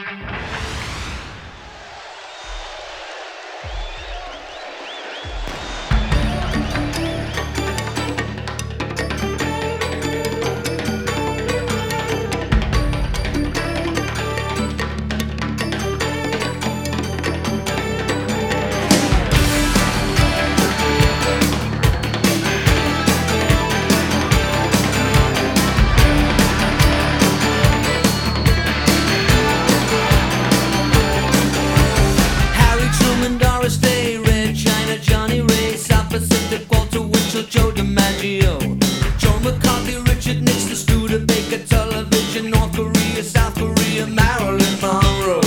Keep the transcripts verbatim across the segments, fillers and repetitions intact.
Joe DiMaggio, Joe McCarthy, Richard Nixon, Studebaker, television, North Korea, South Korea, Marilyn Monroe.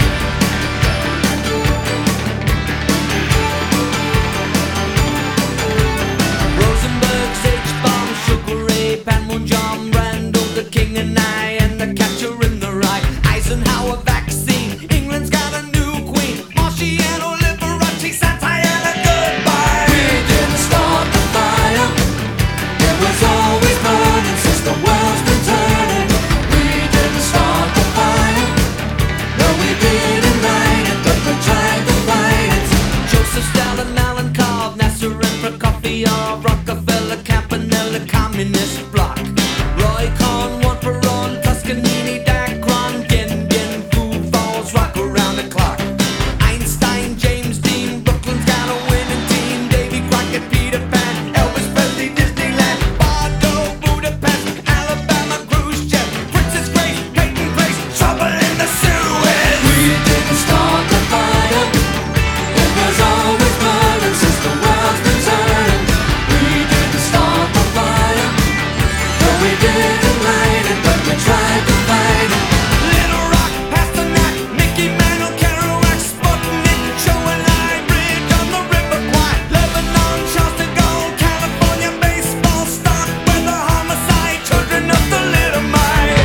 Rosenberg, H-Bomb, Sugar Ray, Panmunjom, Randall, the King and I, and the Catcher in the Rye. Eisenhower vaccine, England's got a new queen, Marciano, Liberace, Santayana, goodbye. We didn't start the fire, it was always burning since the world's been turning. We didn't start the fire, no we didn't light it, but we tried to fight it. Joseph Stalin, Alan Cobb, Nasser and Prokofiev, Rockefeller, Campanella, Communist Bloc, Roy Cohn, Juan Perón, Toscanini, Dacron, Gin Gin, Food Falls, rock around the clock. Einstein, James Dean, Brooklyn's got a winning team, Davy Crockett, Peter Pan, Elvis Presley, Disneyland, Bordeaux, Budapest, Alabama, Khrushchev, Princess Grace, Peyton Place, trouble in the Suez. We didn't start the fire, it was always burning since the world's been turning. We didn't start the fire, no we didn't light it, but we tried to fight it. Little Rock, Pasternak, Mickey Mantle, Kerouac, Sputnik, Show and Line Bridge on the River Kwai, Lebanon, Charles de Gaulle, California, baseball, stock, weather, homicide, children of the Little Mite.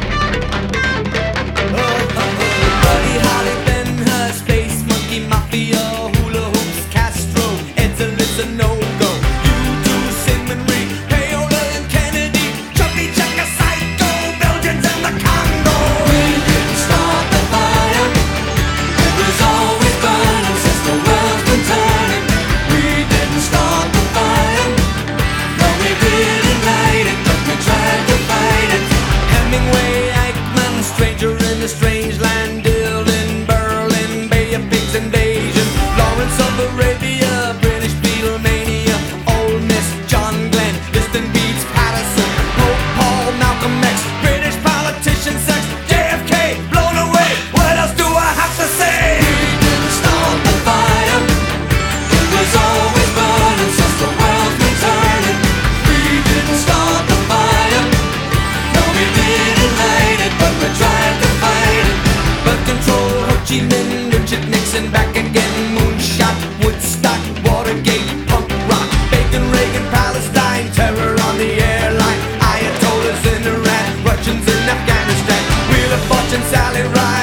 Oh, oh, oh. Buddy Holly, Ben Hur, Space Monkey, Mafia, Hula Hoops, Castro, Ed's a listen, no-go. You do Simon Reed, Payola and Kennedy, Chubby Checker, Psycho, Belgians and the Congo. We didn't start the fire, it was always burning since the world's been turning. We didn't start the fire, no we didn't light it, but we tried to fight it. Hemingway, Eichmann, Stranger in a Strange Land, Dylan, Berlin, Bay of Pigs invasion, Lawrence of Arabia, British Beatlemania, Ole Miss, John Glenn, Liston Beats, Patterson, Pope Paul, Malcolm X, British politician, sex, J F K, blown away. What else do I have to say? We didn't start the fire, it was always burning since the world's been turning. We didn't start the fire, no we didn't light it, but we tried to fight it. Birth control, Ho Chi Minh, Richard Nixon, back again, moonshot, Woodstock, Watergate, punk rock, Bacon, Reagan, Palestine, terror on the airline, Ayatollahs in Iran, Russians in Afghanistan, Wheel of Fortune, Sally Ride.